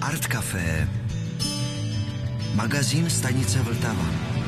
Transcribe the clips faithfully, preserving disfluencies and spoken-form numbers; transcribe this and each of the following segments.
Art Café, magazín stanice Vltava.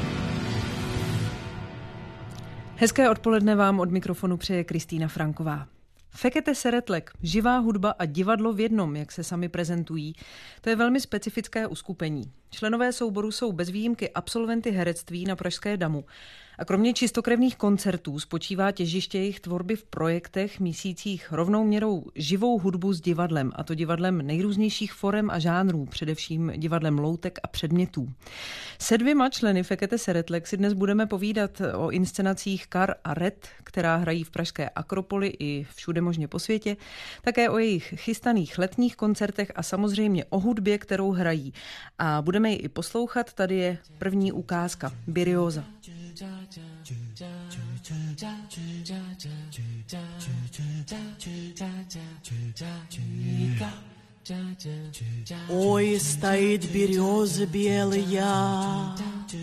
Hezké odpoledne vám od mikrofonu přeje Kristýna Franková. Fekete Seretlek, živá hudba a divadlo v jednom, jak se sami prezentují, to je velmi specifické uskupení. Členové souboru jsou bez výjimky absolventy herectví na Pražské Damu. A kromě čistokrevných koncertů spočívá těžiště jejich tvorby v projektech mísících rovnou měrou živou hudbu s divadlem, a to divadlem nejrůznějších forem a žánrů, především divadlem loutek a předmětů. Se dvěma členy Fekete Seretlek si dnes budeme povídat o inscenacích Kar a Red, která hrají v pražské Akropoli i všude možně po světě, také o jejich chystaných letních koncertech a samozřejmě o hudbě, kterou hrají. A budeme ji i poslouchat, tady je první ukázka, Birjóza. Ой, стоит береза белая,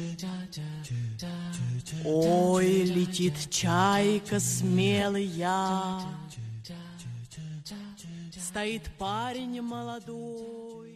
ой, летит чайка смелая, стоит парень молодой.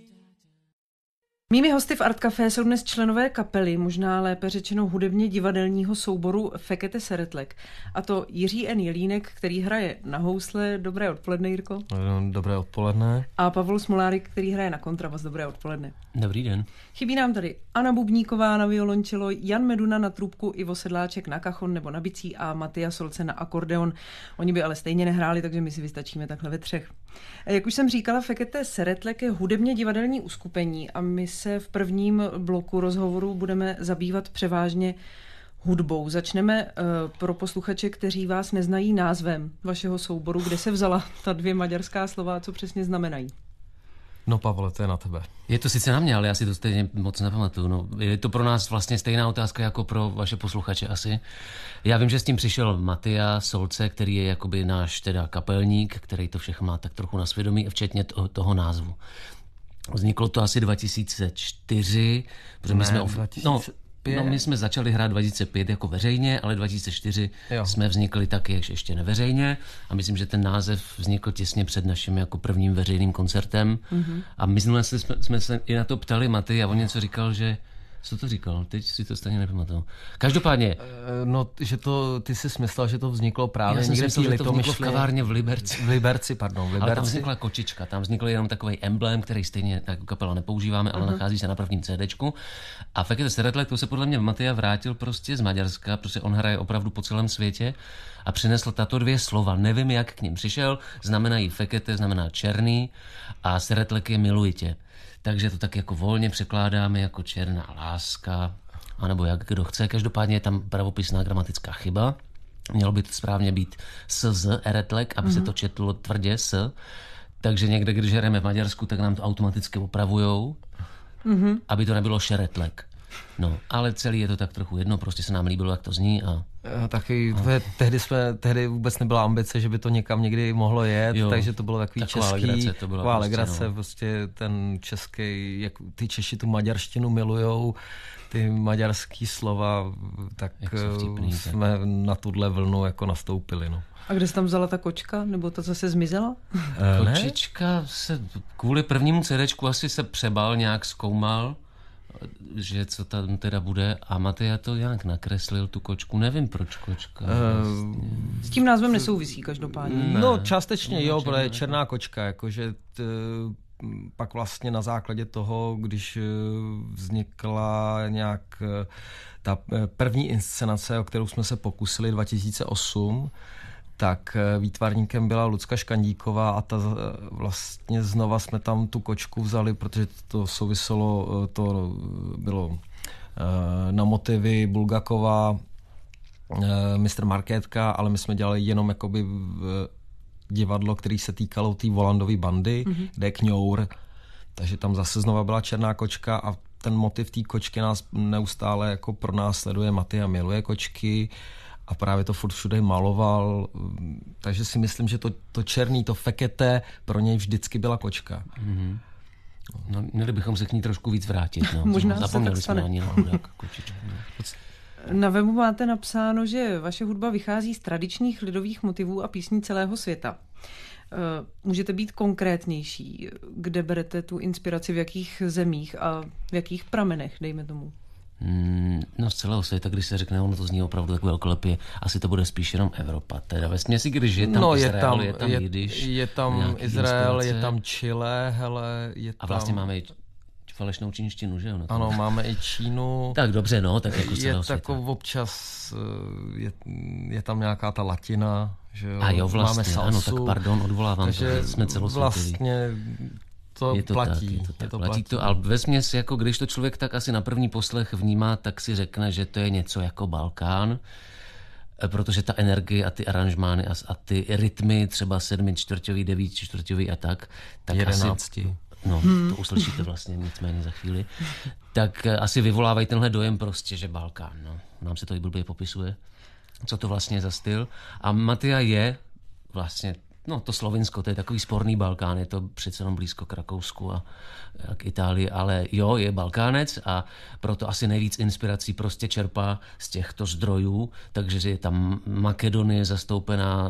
Mými hosty v Art Café jsou dnes členové kapely, možná lépe řečeno hudebně divadelního souboru Fekete Seretlek. A to Jiří N. Jelínek, který hraje na housle. Dobré odpoledne, Jirko. Dobré odpoledne. A Pavel Smolárik, který hraje na kontrabas. Dobré odpoledne. Dobrý den. Chybí nám tady Anna Bubníková na violončelo, Jan Meduna na trubku, Ivo Sedláček na kachon nebo na bicí a Matia Solce na akordeon. Oni by ale stejně nehráli, takže my si vystačíme takhle ve třech. Jak už jsem říkala, Fekete Seretlek je hudebně divadelní uskupení a my se v prvním bloku rozhovoru budeme zabývat převážně hudbou. Začneme uh, pro posluchače, kteří vás neznají, názvem vašeho souboru. Kde se vzala ta dvě maďarská slova, co přesně znamenají? No, Pavle, to je na tebe. Je to sice na mě, ale já si to stejně moc nepamatuju. No, je to pro nás vlastně stejná otázka jako pro vaše posluchače asi. Já vím, že s tím přišel Matia Solce, který je jakoby náš teda kapelník, který to všechno má tak trochu na svědomí, včetně toho, toho názvu. Vzniklo to asi dva tisíce čtyři, protože my ne, jsme... Of... dva tisíce pět. No, no, my jsme začali hrát dva tisíce pět jako veřejně, ale dva tisíce čtyři jo. jsme vznikli taky ještě neveřejně a myslím, že ten název vznikl těsně před naším jako prvním veřejným koncertem. Mm-hmm. A my jsme, jsme se i na to ptali Maty a on něco říkal, že... Co to říkal? Teď si to stejně nepamatuju. Každopádně... No, že to, ty jsi smyslel, že to vzniklo právě někde myslel, že to vzniklo v kavárně v Liberci. V Liberci, pardon, v Liberci. Ale tam vznikla kočička, tam vznikl jenom takový emblém, který stejně jako kapela nepoužíváme, ale uh-huh. nachází se na prvním CDčku. A Fekete Seretlek, to se podle mě Matia vrátil prostě z Maďarska, protože on hraje opravdu po celém světě a přinesl tato dvě slova. Nevím, jak k ním přišel, znamenají Fekete, znamená černý a Seretlek je miluji tě. Takže to tak jako volně překládáme jako černá láska, anebo jak kdo chce. Každopádně je tam pravopisná gramatická chyba. Mělo by to správně být s z eretlek, aby mm-hmm. se to četlo tvrdě s. Takže někde, když hrajeme v Maďarsku, tak nám to automaticky opravujou, mm-hmm. aby to nebylo šeretlek. No, ale celý je to tak trochu jedno, prostě se nám líbilo, jak to zní a... a taky no. tehdy, jsme, tehdy vůbec nebyla ambice, že by to někam někdy mohlo jet, jo, takže to bylo takový český, legrace, to taková prostě, legrace, no. prostě ten český, jak ty Češi tu maďarštinu milujou, ty maďarský slova, tak vtipný, jsme tak. na tuhle vlnu jako nastoupili, no. A kde jsi tam vzala ta kočka? Nebo ta zase zmizela? E, Kočička se kvůli prvnímu CDčku asi se přebal, nějak zkoumal, že co tam teda bude a Matia to nějak nakreslil tu kočku, nevím proč kočka. Uh, S tím názvem nesouvisí každopádně. Ne. No částečně no, jo, protože černá kočka, jakože t, pak vlastně na základě toho, když vznikla nějak ta první inscenace, o kterou jsme se pokusili dva tisíce osm, tak výtvarníkem byla Lucka Škandíková a ta vlastně znova jsme tam tu kočku vzali, protože to souviselo, to bylo na motivy Bulgakova, mistr Markétka, ale my jsme dělali jenom jakoby divadlo, který se týkalo té Volandové bandy, mm-hmm. kde je kňour, takže tam zase znova byla černá kočka a ten motiv té kočky nás neustále jako pronásleduje. Matia miluje kočky a právě to furt všude maloval, takže si myslím, že to, to černý, to Fekete pro něj vždycky byla kočka. Mm-hmm. No, měli bychom se k ní trošku víc vrátit. No. Možná Zapomněli se jsme tak na ní na kočičku. Na webu máte napsáno, že vaše hudba vychází z tradičních lidových motivů a písní celého světa. Můžete být konkrétnější, kde berete tu inspiraci, v jakých zemích a v jakých pramenech, dejme tomu? No z celého světa, když se řekne, ono to zní opravdu tak velkolepě, asi to bude spíš jenom Evropa. Teda ve směsi, když je tam no, Izrael, je tam, je tam je, Jidiš, je tam Izrael, je tam Chile, hele, je tam... A vlastně máme i falešnou čínštinu, že jo? No, ano, máme i Čínu. Tak dobře, no, tak jako z celého je světa. Tako občas, je, je tam nějaká ta latina, že jo? A jo, vlastně, máme ano, salsu, tak pardon, odvolávám takže to, jsme celosvětoví. vlastně to, je to platí. Tak, je to tak, je to platí, platí. To, ale vesměs, jako když to člověk tak asi na první poslech vnímá, tak si řekne, že to je něco jako Balkán, protože ta energie a ty aranžmány a, a ty rytmy, třeba sedmi čtvrťový, devíti čtvrťový a tak, tak jedenácti. Asi, no, hmm. to uslyšíte vlastně nicméně za chvíli, tak asi vyvolávají tenhle dojem prostě, že Balkán, no. Nám se to i blbě popisuje, co to vlastně je za styl. A Mattia je vlastně, no to Slovinsko, to je takový sporný Balkán, je to přece jenom blízko k Rakousku a, a k Itálii, ale jo, je Balkánec a proto asi nejvíc inspirací prostě čerpá z těchto zdrojů, takže je tam Makedonie zastoupená,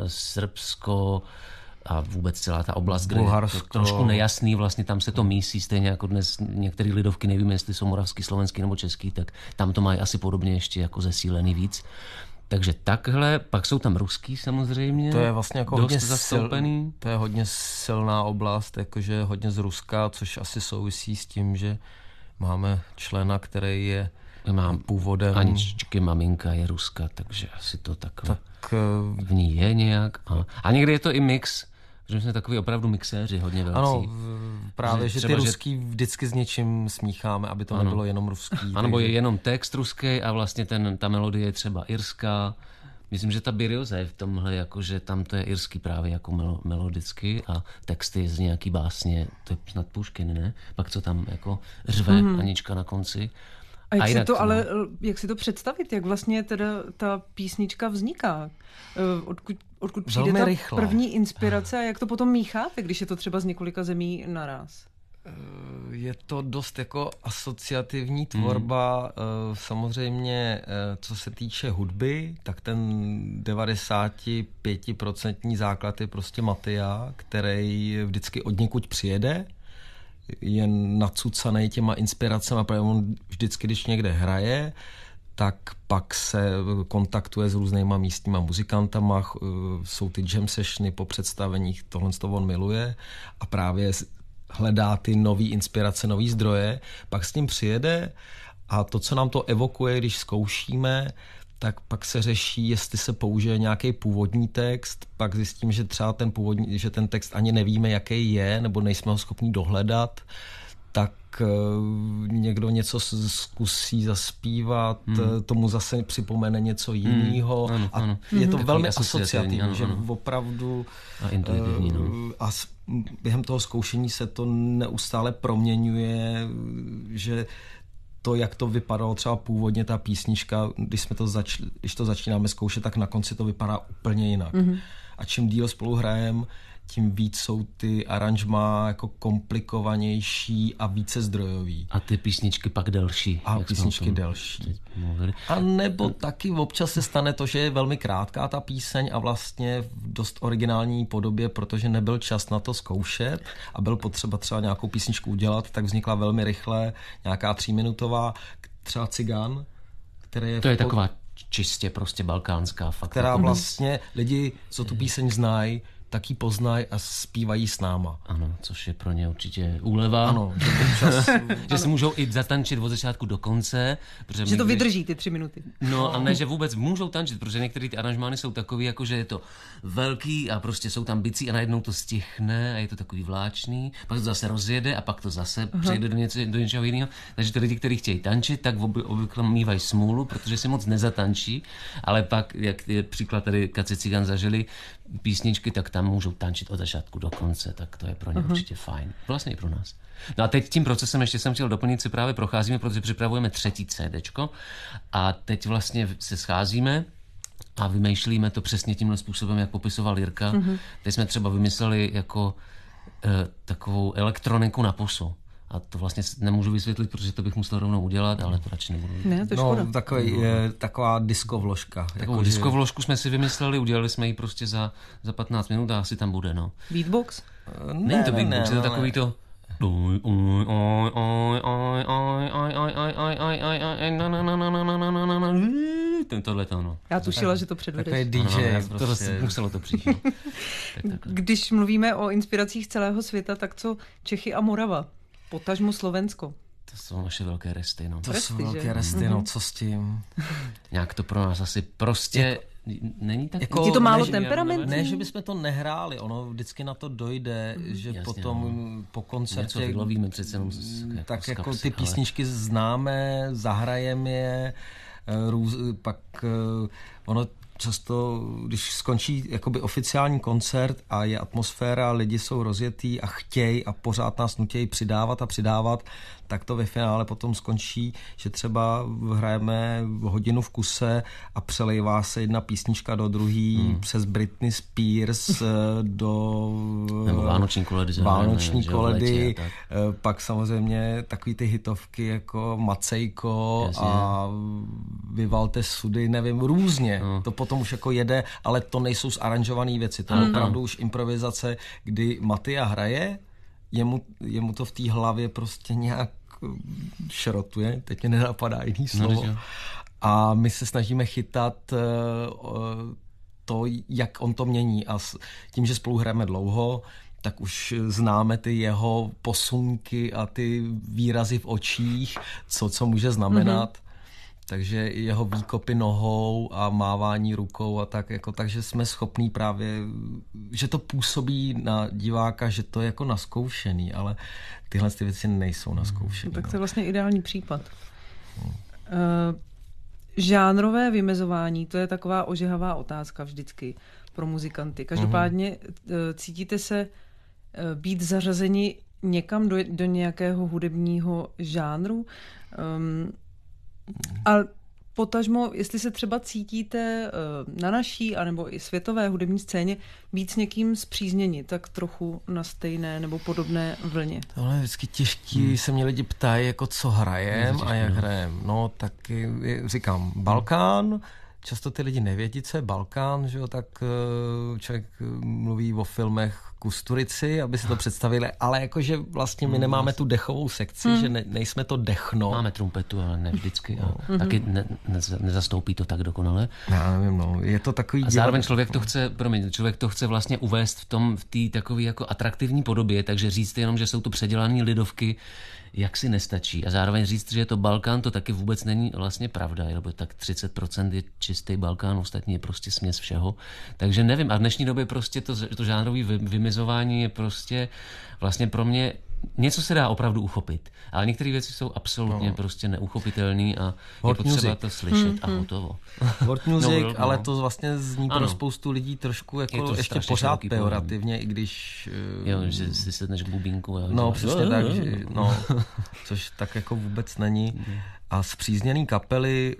Srbsko a vůbec celá ta oblast, kde je to trošku nejasný, vlastně tam se to mísí, stejně jako dnes některé lidovky, nevím, jestli jsou moravský, slovenský nebo český, tak tam to mají asi podobně ještě jako zesílený víc. Takže takhle, pak jsou tam ruský samozřejmě. To je vlastně jako hodně zastoupený. Sil, to je hodně silná oblast, jakože hodně z Ruska, což asi souvisí s tím, že máme člena, který je Mám původem. Aničky maminka je Ruska, takže asi to takhle tak, v ní je nějak. A, a někdy je to i mix, že jsme takový opravdu mixéři, hodně velcí. Ano, právě, že, že ty že... ruský vždycky s něčím smícháme, aby to ano. nebylo jenom ruský. Ano, takže... je jenom text ruský a vlastně ten, ta melodie je třeba irská. Myslím, že ta Birioza je v tomhle, jakože tam to je irský právě jako mel- melodicky a texty z nějaký básně, to je snad Puškin, ne? Pak co tam jako řve mm. Anička na konci. A jak, a jinak, si to, ale, jak si to představit, jak vlastně teda ta písnička vzniká? Odkud, odkud přijde ta rychle. První inspirace a jak to potom mícháte, když je to třeba z několika zemí naraz? Je to dost jako asociativní tvorba. Mm. Samozřejmě, co se týče hudby, tak ten devadesát pět procent základ je prostě Mattia, který vždycky odněkud přijede, je nacucanej těma inspiracemi, protože on vždycky, když někde hraje, tak pak se kontaktuje s různýma místníma muzikantama, jsou ty jam sessiony po představeních, tohle to on miluje a právě hledá ty nový inspirace, nový zdroje, pak s ním přijede a to, co nám to evokuje, když zkoušíme, tak pak se řeší, jestli se použije nějaký původní text, pak zjistím, že třeba ten původní, že ten text ani nevíme, jaký je, nebo nejsme ho schopni dohledat, tak uh, někdo něco zkusí zaspívat, hmm. tomu zase připomene něco jiného. Hmm. A ano. je to hmm. velmi asociativní, ano, že ano. opravdu a intuitivní, uh, no. a během toho zkoušení se to neustále proměňuje, že to, jak to vypadalo třeba původně ta písnička, když, jsme to zač- když to začínáme zkoušet, tak na konci to vypadá úplně jinak. Mm-hmm. A čím díl spolu hrajeme, tím víc jsou ty aranžmá jako komplikovanější a více zdrojový. A ty písničky pak delší. A písničky delší. A nebo taky občas se stane to, že je velmi krátká ta píseň a vlastně v dost originální podobě, protože nebyl čas na to zkoušet a byl potřeba třeba nějakou písničku udělat, tak vznikla velmi rychle nějaká tříminutová, třeba Cigán, který je... To je po... taková čistě prostě balkánská fakt. Která vlastně lidi, co tu píseň znají, tak ji poznají a zpívají s náma. Ano, což je pro ně určitě úleva. Ano. Že, čas, že ano. si můžou i zatančit od začátku do konce. Protože že to když... vydrží ty tři minuty. No a ne, že vůbec můžou tančit, protože některé ty aranžmány jsou takový, jako že je to velký a prostě jsou tam bicí a najednou to stichne a je to takový vláčný, pak to zase rozjede a pak to zase Aha. přejde do, něco, do něčeho jiného. Takže ty lidi, kteří chtějí tančit, tak obvykle mývají smůlu, protože si moc nezatančí, ale pak, jak je příklad tady Kaci Cigán zažili, písničky, tak tam můžou tančit od začátku do konce, tak to je pro ně uh-huh. určitě fajn. Vlastně i pro nás. No a teď tím procesem ještě jsem chtěl doplnit, si právě procházíme, protože připravujeme třetí CDčko a teď vlastně se scházíme a vymýšlíme to přesně tímhle způsobem, jak popisoval Jirka. Uh-huh. Teď jsme třeba vymysleli jako e, takovou elektroniku na pusu. A to vlastně nemůžu vysvětlit, protože to bych musel rovnou udělat, ale to radši nebudu. Ne, to je škoda. No, takový, je, taková diskovložka. Takovou jako, diskovložku jsme si vymysleli, udělali jsme ji prostě za, za patnáct minut a asi tam bude, no. Beatbox? Ne, Není to ne, beatbox, ne, je to ne, takový ne. to... Tohle to, no. Já tušila, že to předvedeš. Takový D J. Ano, já, to prostě. prostě muselo to přijít. No. Tak, tak. Když mluvíme o inspiracích celého světa, tak co Čechy a Morava? Potažmo Slovensko. To jsou naše velké resty, no. To Resty, jsou že? velké resty, no, co s tím? Nějak to pro nás asi prostě není tak... Jako- Je to málo ne, že- temperamentní? Ne, že bychom to nehráli, ono vždycky na to dojde, že Jasně, potom no. po Něco koncertě vylovíme přece jenom z, jako tak z jako kapsy, ty ale- písničky známe, zahrajeme je, eh, růz, pak eh, ono často, když skončí jakoby oficiální koncert a je atmosféra, lidi jsou rozjetý a chtějí a pořád nás nutějí přidávat a přidávat, tak to ve finále potom skončí, že třeba hrajeme hodinu v kuse a přelejvá se jedna písnička do druhý hmm. přes Britney Spears do Nebo vánoční koledy. vánoční že jo, v koledy, létě a tak. pak samozřejmě takový ty hitovky jako Macejko Jasně. a Vyvalte sudy, nevím, různě. No. To potom už jako jede, ale to nejsou zaranžované věci, to je opravdu už improvizace, kdy Matyja hraje, jemu, jemu to v té hlavě prostě nějak šrotuje, teď mě nenapadá jiný slovo. No, a my se snažíme chytat uh, to, jak on to mění a s, tím, že spolu hrajeme dlouho, tak už známe ty jeho posunky a ty výrazy v očích, co, co může znamenat. Mm-hmm. Takže jeho výkopy nohou a mávání rukou a tak, jako, takže jsme schopní právě, že to působí na diváka, že to je jako naskoušený, ale tyhle ty věci nejsou naskoušený. Tak to je no. vlastně ideální případ. Hmm. Uh, žánrové vymezování, to je taková ožehavá otázka vždycky pro muzikanty. Každopádně uh, cítíte se uh, být zařazeni někam do, do nějakého hudebního žánru? Um, a potažmo, jestli se třeba cítíte na naší anebo i světové hudební scéně být s někým spřízněni, tak trochu na stejné nebo podobné vlně. Tohle je vždycky těžký, hmm. se mě lidi ptají, jako co hrajem a jak hrajem. No tak říkám, Balkán, často ty lidi nevědí, co je Balkán, že jo, tak člověk mluví o filmech Kusturici, aby si to představili, ale jakože vlastně my nemáme tu dechovou sekci, hmm. že ne, nejsme to dechno. Máme trumpetu, ale ne vždycky. A no. taky ne, ne, nezastoupí to tak dokonale. Já nevím, no. Je to takový... A zároveň člověk to chce, promiň, člověk to chce vlastně uvést v tom, v té takové jako atraktivní podobě, takže říct jenom, že jsou to předělané lidovky, jak si nestačí. A zároveň říct, že je to Balkán, to taky vůbec není vlastně pravda, nebo tak třicet procent je čistý Balkán, ostatní je prostě směs všeho. Takže nevím, a v dnešní době prostě to, to žánrový vymezování je prostě vlastně pro mě něco se dá opravdu uchopit, ale některé věci jsou absolutně no. prostě neuchopitelné a World je potřeba music. to slyšet hmm, a hotovo. World music, no, no. ale to vlastně zní ano. pro spoustu lidí trošku jako to ještě pořád pejorativně, i když... Jo, že si sedneš bubínku. A no, že... přesně tak, že, no, což tak jako vůbec není. A zpřízněný kapely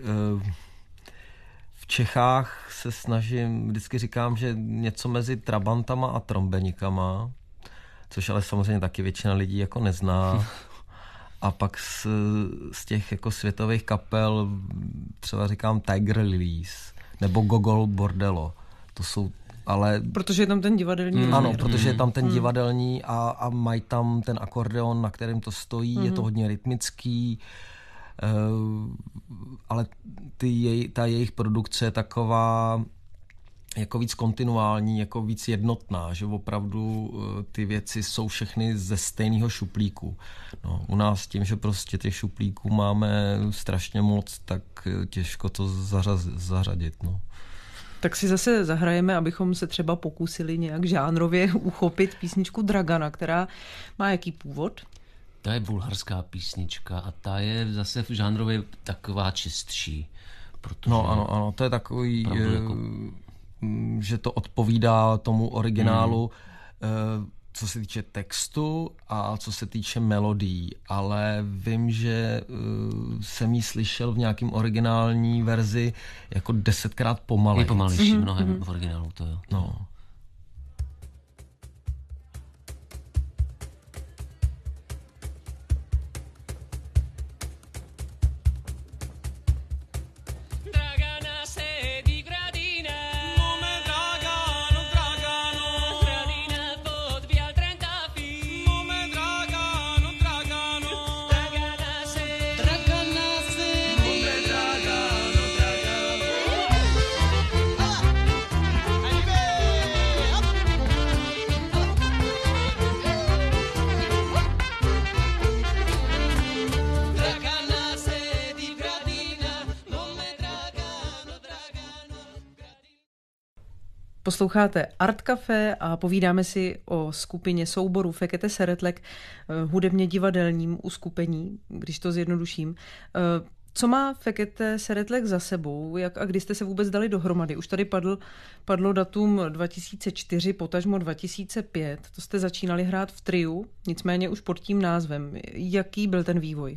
v Čechách se snažím, vždycky říkám, že něco mezi trabantama a trombenikama, což ale samozřejmě taky většina lidí jako nezná. A pak z, z těch jako světových kapel třeba říkám Tiger Lilies nebo Gogol Bordello. To jsou ale... Protože je tam ten divadelní mm, rozměr. Ano, protože je tam ten divadelní a, a mají tam ten akordeon, na kterém to stojí, mm. je to hodně rytmický, uh, ale ty jej, ta jejich produkce je taková jako víc kontinuální, jako víc jednotná, že opravdu ty věci jsou všechny ze stejného šuplíku. No, u nás tím, že prostě těch šuplíků máme strašně moc, tak těžko to zařaz, zařadit. No. Tak si zase zahrajeme, abychom se třeba pokusili nějak žánrově uchopit písničku Dragana, která má jaký původ? Ta je bulharská písnička a ta je zase v žánrově taková čistší. Protože no ano, ano, to je takový... Jako... že to odpovídá tomu originálu, hmm. co se týče textu a co se týče melodií, ale vím, že jsem ji slyšel v nějakém originální verzi jako desetkrát pomalej. Je pomalejší, mm-hmm. mnohem v originálu, to jo. No. Posloucháte Art Café a povídáme si o skupině souboru Fekete Seretlek, hudebně divadelním uskupení, když to zjednoduším. Co má Fekete Seretlek za sebou? Jak a kdy jste se vůbec dali dohromady? Už tady padl, padlo datum dva tisíce čtyři, potažmo dva tisíce pět. To jste začínali hrát v triu, nicméně už pod tím názvem. Jaký byl ten vývoj?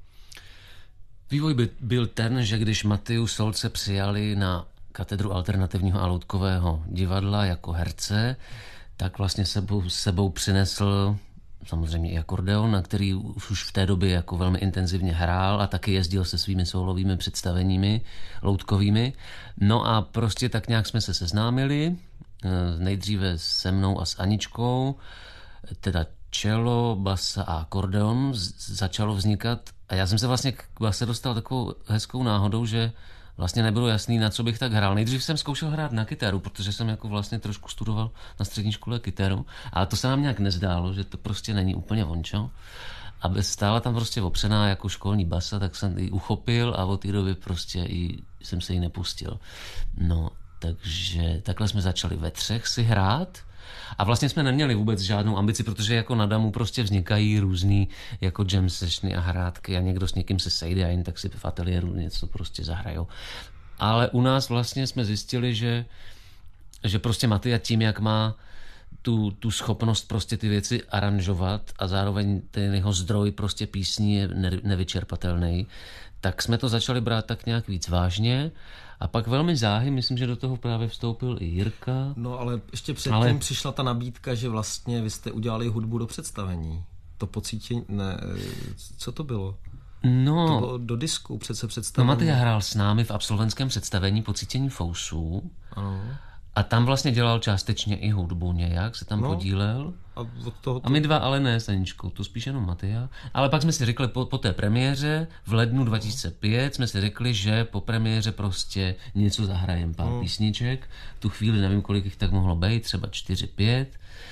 Vývoj by byl ten, že když Matiu Solce přijali na katedru alternativního a loutkového divadla jako herce, tak vlastně sebou, sebou přinesl samozřejmě i akordeon, na který už v té době jako velmi intenzivně hrál a taky jezdil se svými solovými představeními loutkovými. No a prostě tak nějak jsme se seznámili, nejdříve se mnou a s Aničkou, teda cello, basa a akordeon začalo vznikat a já jsem se vlastně k base dostal takovou hezkou náhodou, že vlastně nebylo jasný, na co bych tak hrál. Nejdřív jsem zkoušel hrát na kytaru, protože jsem jako vlastně trošku studoval na střední škole kytaru, ale to se nám nějak nezdálo, že to prostě není úplně vončo. A stála tam prostě opřená jako školní basa, tak jsem ji uchopil a od té doby prostě i jsem se jí nepustil. No, takže takhle jsme začali ve třech si hrát. A vlastně jsme neměli vůbec žádnou ambici, protože jako na Damu prostě vznikají různý jako jam sessiony a hrátky a někdo s někým se sejde a jen tak si v ateliéru něco prostě zahrajou. Ale u nás vlastně jsme zjistili, že, že prostě Matia tím, jak má tu, tu schopnost prostě ty věci aranžovat a zároveň ten jeho zdroj prostě písní je nevyčerpatelný, tak jsme to začali brát tak nějak víc vážně. A pak velmi záhy, myslím, že do toho právě vstoupil i Jirka. No ale ještě předtím ale... přišla ta nabídka, že vlastně vy jste udělali hudbu do představení. To pocítění, ne, co to bylo? No, to bylo do disku přece představení. No Matia hrál s námi v absolventském představení Pocítění fousů. Ano. A tam vlastně dělal částečně i hudbu nějak, se tam no, podílel. A, od toho to... a my dva ale ne s Aničkou, to spíš jenom Matia. Ale pak jsme si řekli po, po té premiéře v lednu dva tisíce pět jsme si řekli, že po premiéře prostě něco zahrajem, pár no. písniček. V tu chvíli nevím, kolik jich tak mohlo být, třeba čtyři, pět,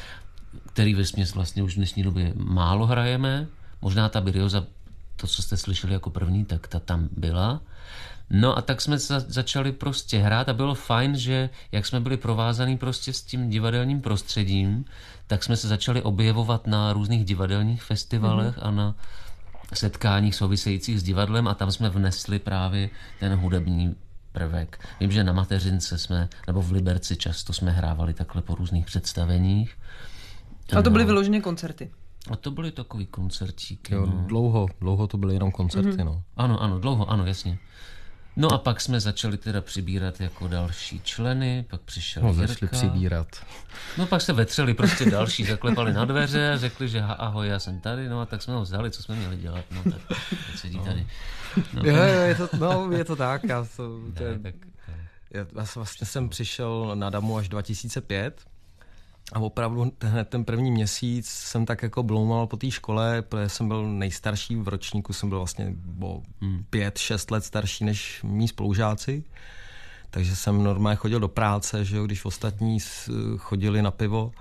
který vesměs vlastně už v dnešní době málo hrajeme. Možná ta Birioza, to, co jste slyšeli jako první, tak ta tam byla. No a tak jsme za, začali prostě hrát a bylo fajn, že jak jsme byli provázaný prostě s tím divadelním prostředím, tak jsme se začali objevovat na různých divadelních festivalech mm-hmm. a na setkáních souvisejících s divadlem a tam jsme vnesli právě ten hudební prvek. Vím, že na Mateřince jsme, nebo v Liberci často jsme hrávali takhle po různých představeních. A to byly no. vyloženě koncerty. A to byly takový koncertíky. Jo, no. dlouho, dlouho to byly jenom koncerty, mm-hmm. no. Ano, ano, dlouho, ano, jasně. No a pak jsme začali teda přibírat jako další členy, pak přišel no, Jirka. začali přibírat. No pak se vetřeli prostě další, zaklepali na dveře, řekli, že ahoj, já jsem tady, no a tak jsme ho vzali, co jsme měli dělat, no tak teď sedí no. tady. No. Je, je, to, no, je to tak, já, to, to je, ne, tak, já vlastně jsem přišel na Damu až dva tisíce pět a opravdu hned ten první měsíc jsem tak jako bloumal po té škole, protože jsem byl nejstarší v ročníku, jsem byl vlastně o pět, šest let starší než mý spolužáci, takže jsem normálně chodil do práce, že jo, když ostatní chodili na pivo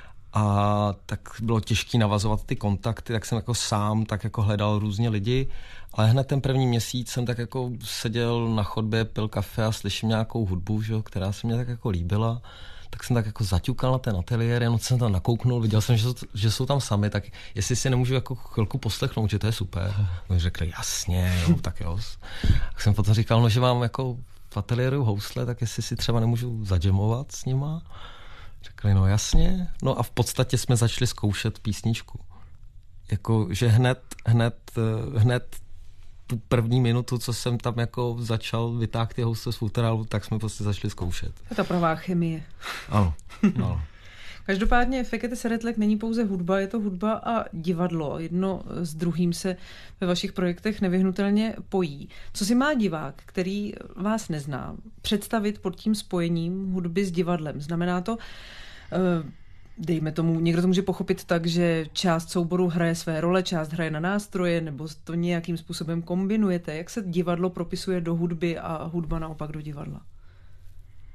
a tak bylo těžké navazovat ty kontakty, tak jsem jako sám tak jako hledal různě lidi, ale hned ten první měsíc jsem tak jako seděl na chodbě, pil kafe a slyším nějakou hudbu, že jo, která se mě tak jako líbila. Tak jsem tak jako zaťukal na ten ateliér, jenom jsem tam nakouknul, viděl jsem, že, že jsou tam sami, tak jestli si nemůžu jako chvilku poslechnout, že to je super. Oni řekli, jasně, jo, tak jo. Tak jsem potom říkal, no, že mám jako v ateliéru housle, tak jestli si třeba nemůžu zadžemovat s nima. Řekli, no jasně. No a v podstatě jsme začali zkoušet písničku. Jako, že hned, hned, hned tu první minutu, co jsem tam jako začal vytáhnout ty housle z futerálu, tak jsme prostě začali zkoušet. To ta pravá chemie. Ano, ano. Každopádně Fekete Seretlek není pouze hudba, je to hudba a divadlo. Jedno s druhým se ve vašich projektech nevyhnutelně pojí. Co si má divák, který vás nezná, představit pod tím spojením hudby s divadlem? Znamená to, dejme tomu, někdo to může pochopit tak, že část souboru hraje své role, část hraje na nástroje, nebo to nějakým způsobem kombinujete. Jak se divadlo propisuje do hudby a hudba naopak do divadla?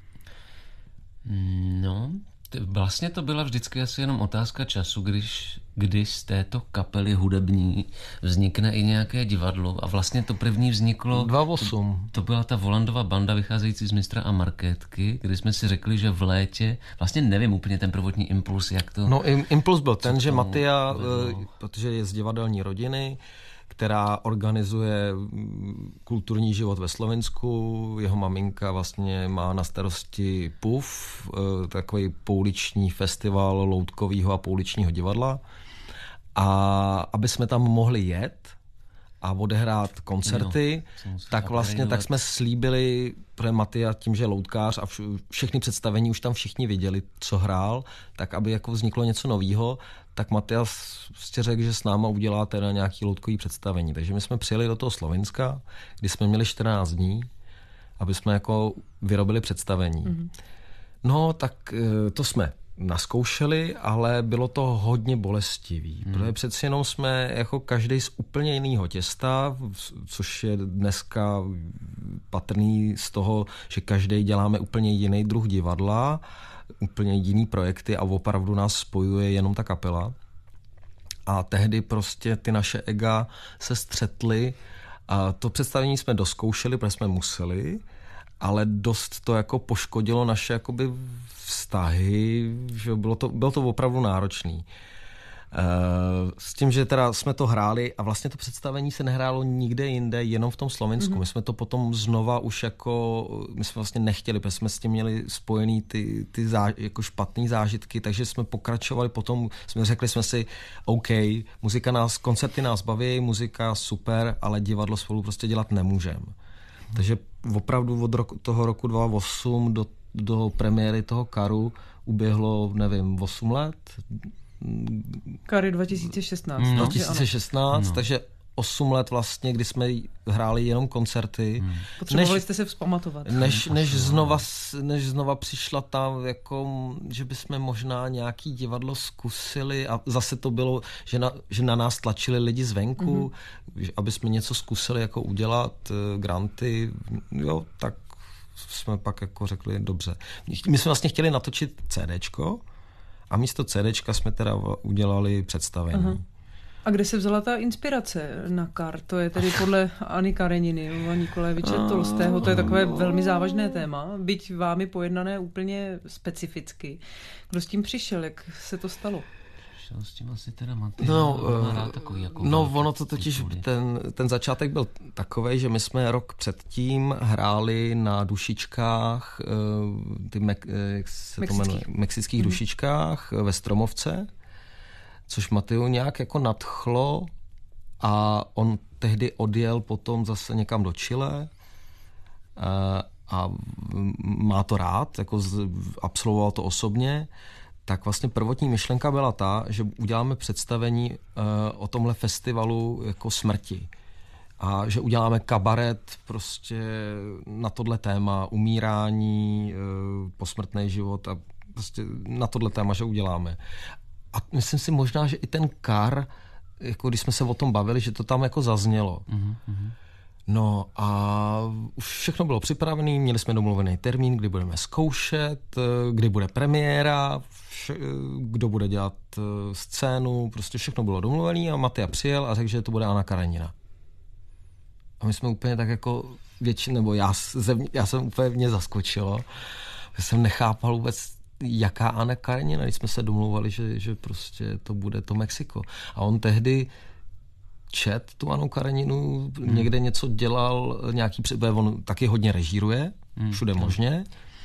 No, vlastně to byla vždycky asi jenom otázka času, když, kdy z této kapely hudební vznikne i nějaké divadlo a vlastně to první vzniklo... dva osm. To, to byla ta Volandova banda vycházející z Mistra a Markétky, kdy jsme si řekli, že v létě, vlastně nevím úplně ten prvotní impuls, jak to... No impuls byl ten, že Matyja, protože je z divadelní rodiny, která organizuje kulturní život ve Slovensku. Jeho maminka vlastně má na starosti P U F, takový pouliční festival loutkového a pouličního divadla. A aby jsme tam mohli jet a odehrát koncerty, jo, tak vlastně tak jsme slíbili, protože Matyja tím, že je loutkář a všechny představení už tam všichni viděli, co hrál, tak aby jako vzniklo něco novýho, tak Matyja prostě řekl, že s náma udělá teda nějaký loutkový představení. Takže my jsme přijeli do toho Slovenska, kdy jsme měli čtrnáct dní, aby jsme jako vyrobili představení. Mm-hmm. No, tak to jsme naskoušeli, ale bylo to hodně bolestivý, hmm. protože přeci jenom jsme jako každý z úplně jiného těsta, což je dneska patrný z toho, že každý děláme úplně jiný druh divadla, úplně jiný projekty a opravdu nás spojuje jenom ta kapela. A tehdy prostě ty naše ega se střetly a to představení jsme doskoušeli, protože jsme museli, ale dost to jako poškodilo naše jakoby vztahy, že bylo to, bylo to opravdu náročný. S tím, že teda jsme to hráli a vlastně to představení se nehrálo nikde jinde, jenom v tom Slovensku. Mm-hmm. My jsme to potom znova už jako, my jsme vlastně nechtěli, protože jsme s tím měli spojený ty, ty zá, jako špatný zážitky, takže jsme pokračovali potom, jsme řekli jsme si, OK, muzika nás, koncerty nás baví, muzika super, ale divadlo spolu prostě dělat nemůžeme. Mm-hmm. Takže opravdu od roku, toho roku dva tisíce osm do, do premiéry toho Karu uběhlo, nevím, osm let. Kary dva tisíce šestnáct. No. dva tisíce šestnáct, no. Takže osm let vlastně, kdy jsme hráli jenom koncerty. Hmm. Potřebovali než, jste se vzpamatovat. Než, než, znova, než znova přišla ta, jako, že bychom možná nějaký divadlo zkusili a zase to bylo, že na, že na nás tlačili lidi zvenku, mm-hmm. aby jsme něco zkusili jako udělat, granty, jo, tak jsme pak jako řekli, dobře. My jsme vlastně chtěli natočit CDčko, a místo CDčka jsme teda udělali představení. Aha. A kde se vzala ta inspirace na Kar? To je tedy podle Anny Kareniny a Nikoléviče Tolstého. To je takové velmi závažné téma, byť vámi pojednané úplně specificky. Kdo s tím přišel? Jak se to stalo? S tím asi teda Matyja. No, takový, jako no ono to totiž, ten, ten začátek byl takovej, že my jsme rok předtím hráli na dušičkách, ty me, jak se to jmenuje, mexických mm. dušičkách ve Stromovce, což Matyju nějak jako nadchlo a on tehdy odjel potom zase někam do Chile a, a má to rád, jako absolvoval to osobně. Tak vlastně prvotní myšlenka byla ta, že uděláme představení uh, o tomhle festivalu jako smrti. A že uděláme kabaret prostě na tohle téma, umírání, uh, posmrtný život a prostě na tohle téma, že uděláme. A myslím si možná, že i ten Kar, jako když jsme se o tom bavili, že to tam jako zaznělo. Mm-hmm. No a už všechno bylo připravené, měli jsme domluvený termín, kdy budeme zkoušet, kdy bude premiéra, vše, kdo bude dělat scénu, prostě všechno bylo domluvené a Matyja přijel a řekl, že to bude Anna Karenina. A my jsme úplně tak jako většinou, nebo já, já jsem úplně mě zaskočilo, že jsem nechápal vůbec, jaká Anna Karenina, když jsme se domluvali, že, že prostě to bude to Mexiko. A on tehdy čet tu Annu Kareninu, hmm. někde něco dělal, nějaký předběh, on taky hodně režíruje, hmm. všude hmm. možně.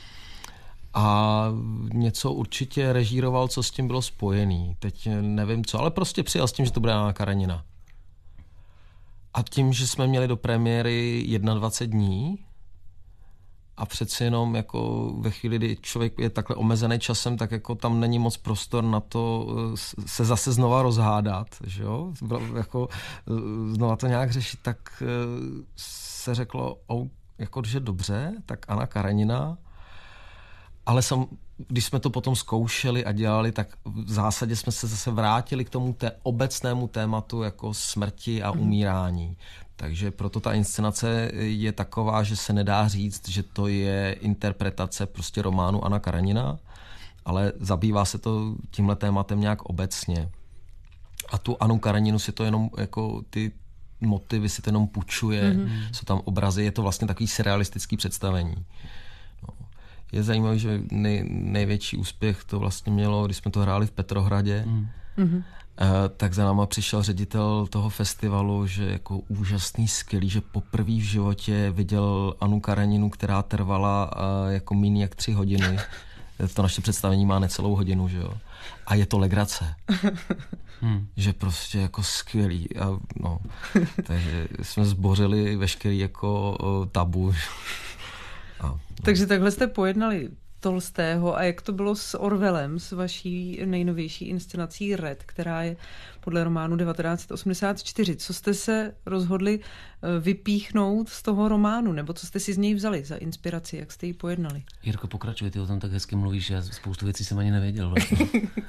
A něco určitě režíroval, co s tím bylo spojený. Teď nevím co, ale prostě přijel s tím, že to bude Anna Karenina. A tím, že jsme měli do premiéry dvacet jedna dní a přeci jenom jako ve chvíli, kdy člověk je takhle omezený časem, tak jako tam není moc prostor na to se zase znova rozhádat, že jo? Jako znova to nějak řešit, tak se řeklo, jako, že dobře, tak Anna Karenina, ale sam, když jsme to potom zkoušeli a dělali, tak v zásadě jsme se zase vrátili k tomu té obecnému tématu jako smrti a umírání. Takže proto ta inscenace je taková, že se nedá říct, že to je interpretace prostě románu Anna Karenina, ale zabývá se to tímhle tématem nějak obecně. A tu Anu Kareninu si to jenom jako ty motivy si to jenom půjčuje, mm-hmm. jsou tam obrazy, je to vlastně takový surrealistický představení. No. Je zajímavé, že nej, největší úspěch to vlastně mělo, když jsme to hráli v Petrohradě, mm-hmm. eh, tak za náma přišel ředitel toho festivalu, že jako úžasný, skvělý, že poprvé v životě viděl Anu Kareninu, která trvala eh, jako méně jak tři hodiny. To naše představení má necelou hodinu, že jo. A je to legrace. Hmm. Že prostě jako skvělý. A, no, takže jsme zbořili veškerý jako o, tabu. A, no. Takže takhle jste pojednali Tolstého. A jak to bylo s Orwellem, s vaší nejnovější inscenací Red, která je podle románu devatenáct osmdesát čtyři. Co jste se rozhodli vypíchnout z toho románu, nebo co jste si z něj vzali za inspiraci, jak jste ji pojednali? Jirko, pokračuj, ty o tom tak hezky mluvíš, já spoustu věcí jsem ani nevěděl vlastně.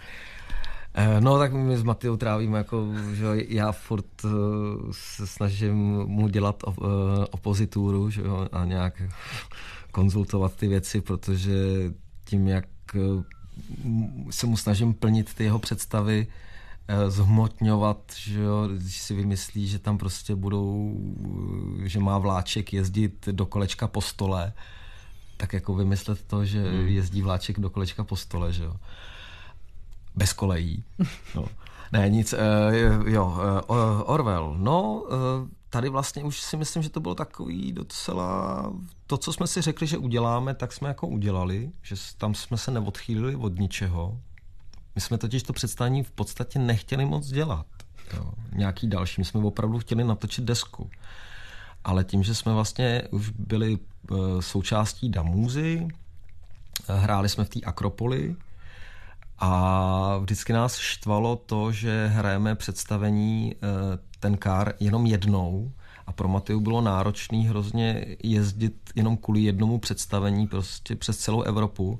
No tak my s Matyou trávíme, jako, že já furt uh, se snažím mu dělat op, uh, opozituru, že jo, a nějak konzultovat ty věci, protože tím, jak uh, se mu snažím plnit ty jeho představy, uh, zhmotňovat, že jo, když si vymyslí, že tam prostě budou, uh, že má vláček jezdit do kolečka po stole, tak jako vymyslet to, že hmm. jezdí vláček do kolečka po stole, že jo. Bez kolejí. No. Ne, nic. Uh, jo, uh, Orwell. No, uh, tady vlastně už si myslím, že to bylo takový docela... To, co jsme si řekli, že uděláme, tak jsme jako udělali, že tam jsme se neodchýlili od ničeho. My jsme totiž to představení v podstatě nechtěli moc dělat. Jo. Nějaký další. My jsme opravdu chtěli natočit desku. Ale tím, že jsme vlastně už byli uh, součástí Damúzy, hráli jsme v té Akropoli, a vždycky nás štvalo to, že hrajeme představení ten kár jenom jednou a pro Matyju bylo náročný hrozně jezdit jenom kvůli jednomu představení prostě přes celou Evropu.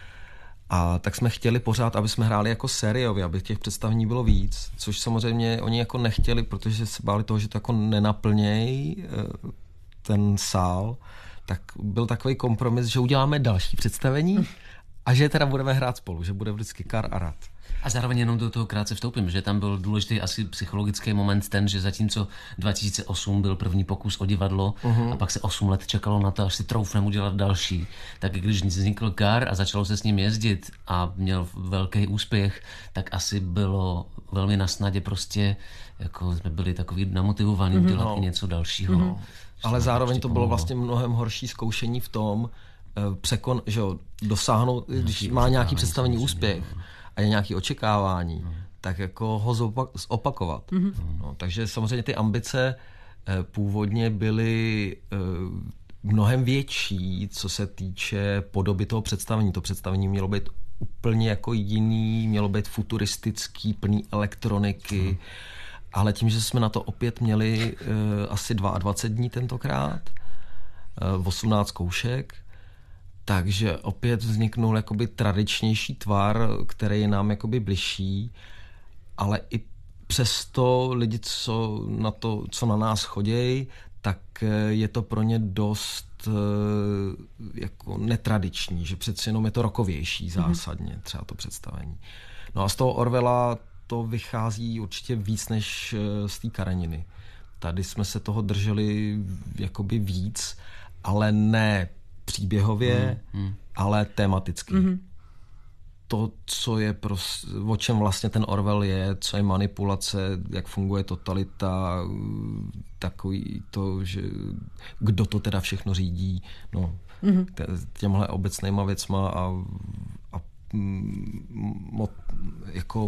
A tak jsme chtěli pořád, aby jsme hráli jako sériově, aby těch představení bylo víc, což samozřejmě oni jako nechtěli, protože se báli toho, že to jako nenaplnějí ten sál. Tak byl takový kompromis, že uděláme další představení a že teda budeme hrát spolu, že bude vždycky Kar a Rad. A zároveň jenom do toho krátce vstoupím, že tam byl důležitý asi psychologický moment ten, že zatímco dva tisíce osm byl první pokus o divadlo uh-huh. a pak se osm let čekalo na to, až si troufneme udělat další, tak když vznikl Kar a začalo se s ním jezdit a měl velký úspěch, tak asi bylo velmi na snadě prostě, jako jsme byli takový namotivovaní uh-huh. udělat no. něco dalšího. Uh-huh. Ale zároveň to bylo vlastně mnohem horší zkoušení v tom, překon, že jo, dosáhnout, když má nějaký představení úspěch a je nějaké očekávání, mm. tak jako ho zopak, zopakovat. Mm. No, takže samozřejmě ty ambice eh, původně byly eh, mnohem větší, co se týče podoby toho představení. To představení mělo být úplně jako jiný, mělo být futuristický, plný elektroniky, mm. ale tím, že jsme na to opět měli eh, asi dvacet dva dní tentokrát, eh, osmnáct zkoušek, takže opět vzniknul jakoby tradičnější tvar, který je nám jakoby bližší, ale i přesto lidi, co na, to, co na nás chodějí, tak je to pro ně dost jako netradiční, že přeci jenom je to rokovější zásadně, třeba to představení. No a z toho Orwella to vychází určitě víc než z té Kareniny. Tady jsme se toho drželi jakoby víc, ale ne příběhově, mm, mm. ale tematicky. Mm-hmm. To, co je prostě, o čem vlastně ten Orwell je, co je manipulace, jak funguje totalita, takový to, že kdo to teda všechno řídí, no, mm-hmm. těmhle obecnýma věcma a, a mo, jako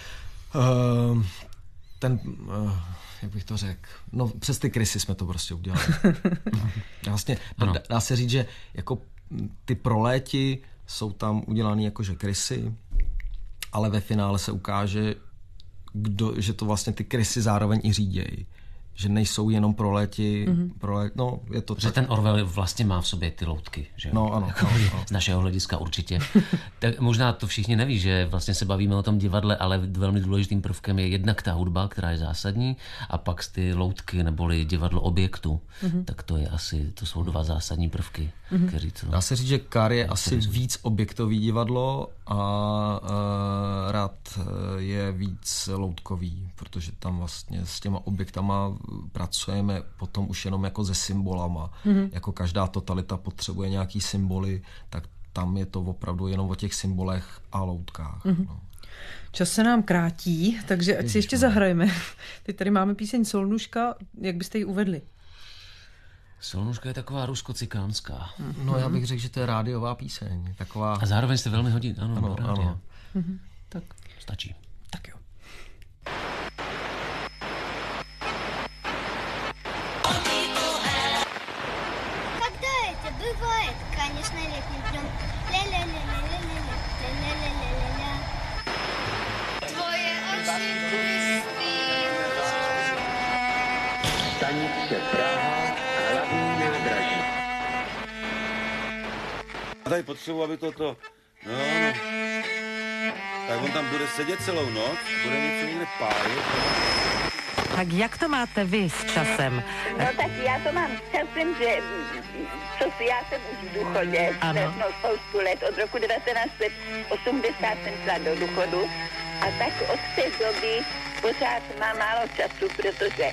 uh, ten uh, jak bych to řekl, no přes ty krysy jsme to prostě udělali. Vlastně dá, dá se říct, že jako ty proléti jsou tam udělaný jakože krysy, ale ve finále se ukáže, kdo, že to vlastně ty krysy zároveň i řídějí. že nejsou jenom pro léti, mm-hmm. pro léti, no je to že tak. ten Orwell vlastně má v sobě ty loutky, že? No ano. Jako, ano, ano. Z našeho hlediska určitě. Tak možná to všichni neví, že vlastně se bavíme o tom divadle, ale velmi důležitým prvkem je jednak ta hudba, která je zásadní, a pak ty loutky neboli divadlo objektu. Mm-hmm. Tak to je asi, to jsou dva zásadní prvky, mm-hmm. kteří to... Dá se říct, že K A R je asi víc objektový divadlo a uh, Rad je víc loutkový, protože tam vlastně s těma objektama pracujeme potom už jenom jako se symbolama. Mm-hmm. Jako každá totalita potřebuje nějaký symboly, tak tam je to opravdu jenom o těch symbolech a loutkách. Mm-hmm. No. Čas se nám krátí, takže ať Ježiš, si ještě mám. zahrajeme. Teď tady máme píseň Solnuška, jak byste ji uvedli? Solnuška je taková rusko-cikánská. No já bych řekl, že to je rádiová píseň. Taková... A zároveň se velmi hodí, ano, ano, rádio. ano. Mm-hmm. Tak. Stačí. Tak jo. Когда это бывает? Конечно, летним днем. Ля-ля-ля-ля-ля-ля, ля-ля-ля-ля-ля. Твоje oči bliství. Stanice Praha, hlavní nádraží. A tady potřebuji, aby toto... No, no. Tak on tam bude sedět celou noc, bude něco někde pálit. Tak jak to máte vy s časem? No tak já to mám s časem, že co si, já jsem už v důchodě, no, spoustu let, od roku devatenáct set osmdesát jsem šla do důchodu a tak od té doby pořád mám málo času, protože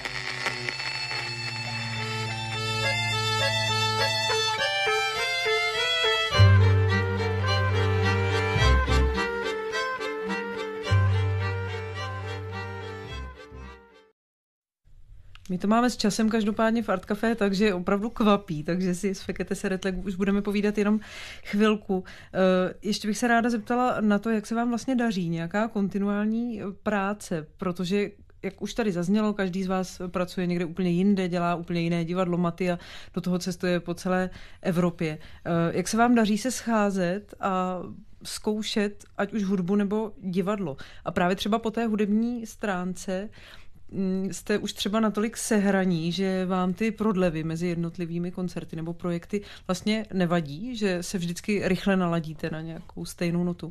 My to máme s časem každopádně v Art Café, takže opravdu kvapí, takže si s Fekete Seretlek už budeme povídat jenom chvilku. Ještě bych se ráda zeptala na to, jak se vám vlastně daří, nějaká kontinuální práce, protože jak už tady zaznělo, každý z vás pracuje někde úplně jinde, dělá úplně jiné divadlo, Matia do toho cestuje po celé Evropě. Jak se vám daří se scházet a zkoušet ať už hudbu nebo divadlo? A právě třeba po té hudební stránce jste už třeba natolik sehraní, že vám ty prodlevy mezi jednotlivými koncerty nebo projekty vlastně nevadí, že se vždycky rychle naladíte na nějakou stejnou notu?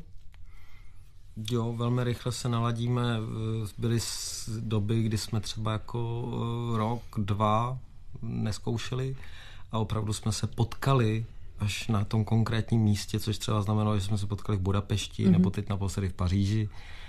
Jo, velmi rychle se naladíme. Byly doby, kdy jsme třeba jako rok, dva neskoušeli a opravdu jsme se potkali až na tom konkrétním místě, což třeba znamenalo, že jsme se potkali v Budapešti mm-hmm. nebo teď naposledy v Paříži.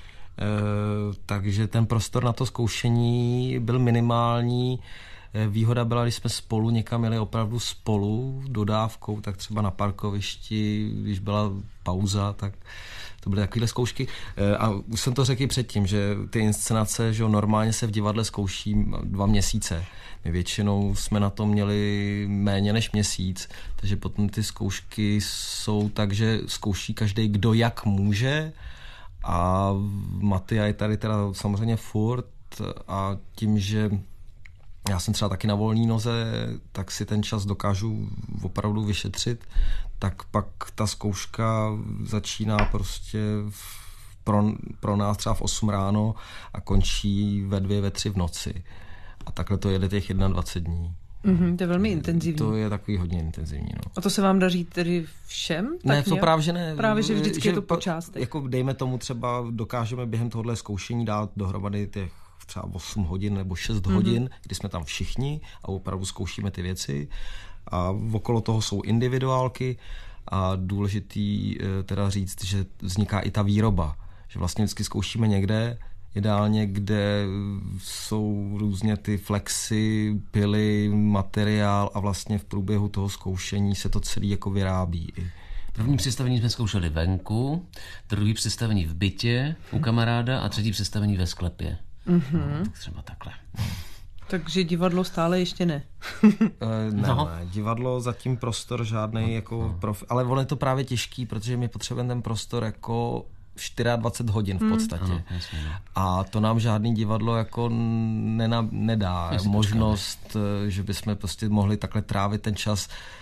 Uh, takže ten prostor na to zkoušení byl minimální. Výhoda byla, když jsme spolu někam jeli opravdu spolu dodávkou, tak třeba na parkovišti, když byla pauza, tak to byly takovéhle zkoušky. A už jsem to řekl i předtím, že ty inscenace, že normálně se v divadle zkouší dva měsíce. My většinou jsme na to měli méně než měsíc, takže potom ty zkoušky jsou tak, že zkouší každý, kdo jak může. A Matia je tady teda samozřejmě furt a tím, že já jsem třeba taky na volné noze, tak si ten čas dokážu opravdu vyšetřit, tak pak ta zkouška začíná prostě v, pro, pro nás třeba v osm ráno a končí ve dvě, ve tři v noci. A takhle to jede těch dvacet jedna dní. Mm-hmm, to je velmi intenzivní. To je takový hodně intenzivní. No. A to se vám daří tedy všem? Tak ne, to nějak? právě že ne. Právě, že vždycky že je to po částech. Jako dejme tomu třeba, dokážeme během tohohle zkoušení dát dohromady těch třeba osm hodin nebo šest mm-hmm. hodin, kdy jsme tam všichni a opravdu zkoušíme ty věci. A okolo toho jsou individuálky a důležitý teda říct, že vzniká i ta výroba. Že vlastně vždycky zkoušíme někde, ideálně, kde jsou různě ty flexy, pily, materiál a vlastně v průběhu toho zkoušení se to celé jako vyrábí. První představení jsme zkoušeli venku, druhý představení v bytě u kamaráda a třetí představení ve sklepě. Mm-hmm. No, tak třeba takhle. Takže divadlo stále ještě ne. ne, no. ne, divadlo zatím prostor žádnej, jako no. profi, ale ono je to právě těžký, protože my potřebujeme ten prostor jako dvacet čtyři hodin v podstatě. Hmm. Ano, jasně, no. A to nám žádný divadlo jako nena, nedá. Jestli možnost, že bychom prostě mohli takhle trávit ten čas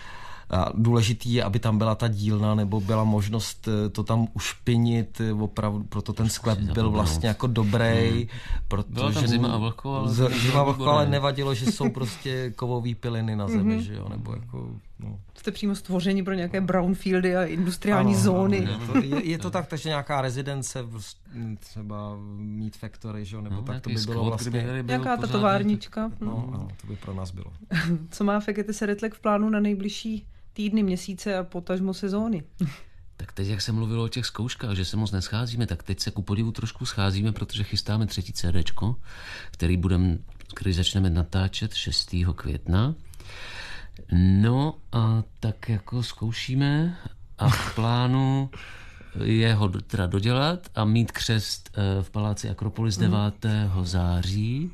A důležitý je, aby tam byla ta dílna, nebo byla možnost to tam ušpinit, opravdu, proto ten sklep byl vlastně jako dobrý. Hmm. Protože byla tam zima a vlhko, ale, zima a vlhko, ale nevadilo, že jsou prostě kovové piliny na zemi, mm-hmm. že jo, nebo jako... No. Jste přímo stvoření pro nějaké brownfieldy a industriální ano, zóny. Ano, je, to, je, je to tak, takže nějaká rezidence, třeba Meat Factory, že? Nebo no, tak to by bylo vlastně... Nějaká ta továrnička. No, no, to by pro nás bylo. Co má Fekete Seretlek v plánu na nejbližší týdny, měsíce a potažmo sezóny? Tak teď, jak se mluvilo o těch zkouškách, že se moc nescházíme, tak teď se ku podivu trošku scházíme, protože chystáme třetí CDčko, který, budem, který začneme natáčet šestého května. No a tak jako zkoušíme a v plánu je ho teda dodělat a mít křest v paláci Akropolis devátého září.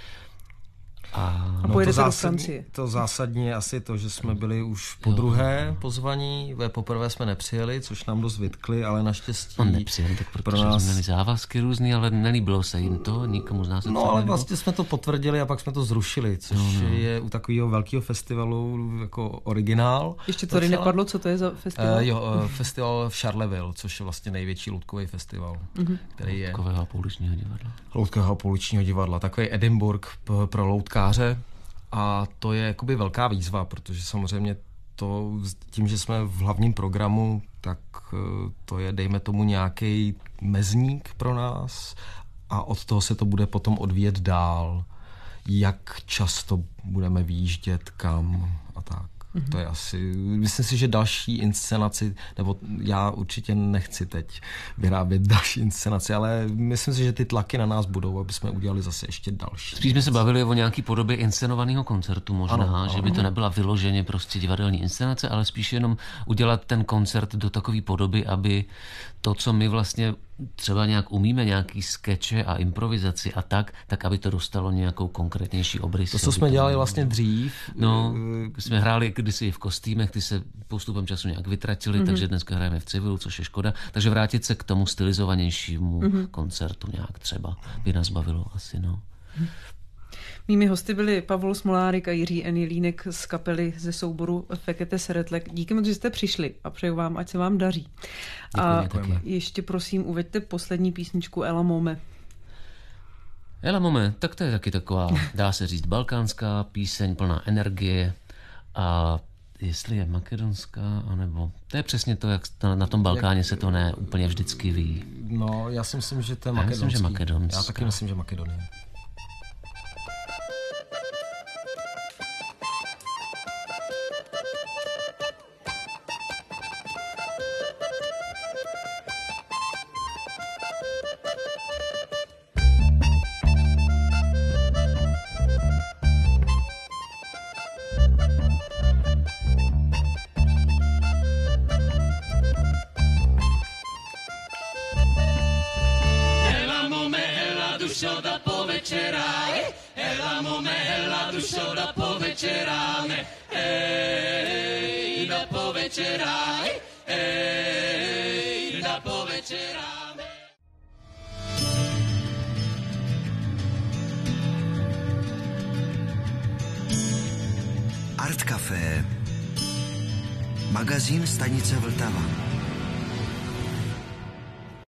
A, a pojede no do Francie. To zásadní je asi to, že jsme byli už po druhé pozvaní, poprvé jsme nepřijeli, což nám dost vytkli, ale naštěstí... On nepřijeli, tak protože pro nás... jsme měli závazky různý, ale nelíbilo se jim to, nikomu z nás. No ale vlastně jsme to potvrdili a pak jsme to zrušili, což no, no. je u takového velkého festivalu jako originál. Ještě to tady docela... nepadlo, co to je za festival? Uh, jo, uh, festival v Charleville, což je vlastně největší loutkový festival, uh-huh. který je... Loutkového a pouličního divadla. Loutkového a pouličního divadla, takový Edinburgh pro loutka. A to je jakoby velká výzva, protože samozřejmě to tím, že jsme v hlavním programu, tak to je, dejme tomu, nějaký mezník pro nás a od toho se to bude potom odvíjet dál, jak často budeme výjíždět, kam a tak. Mm-hmm. To je asi, myslím si, že další inscenaci, nebo já určitě nechci teď vyrábět další inscenaci, ale myslím si, že ty tlaky na nás budou, aby jsme udělali zase ještě další. Spíš jsme se bavili o nějaký podobě inscenovaného koncertu možná, ano, ano. Že by to nebyla vyloženě prostě divadelní inscenace, ale spíš jenom udělat ten koncert do takové podoby, aby to, co my vlastně třeba nějak umíme, nějaký skeče a improvizaci a tak, tak aby to dostalo nějakou konkrétnější obrys. To, co jsme dělali vlastně dřív. No, jsme hráli kdysi v kostýmech, ty se postupem času nějak vytratili, mm-hmm. takže dneska hrajeme v civilu, což je škoda. Takže vrátit se k tomu stylizovanějšímu mm-hmm. koncertu nějak třeba by nás bavilo asi, no. Mými hosty byli Pavol Smolárik a Jiří Enilínek z kapely ze souboru Fekete Seretlek. Díky moc, že jste přišli a přeju vám, ať se vám daří. A děkujeme. Ještě prosím uveďte poslední písničku Ela Mome. Ela Mome, tak to je taky taková, dá se říct, balkánská píseň plná energie a jestli je makedonská, anebo... To je přesně to, jak na tom Balkáně se to ne úplně vždycky ví. No, já si myslím, že to je makedonský. Já myslím, že makedonská. Já taky myslím, že Makedonie. Art Café, magazín stanice Vltava.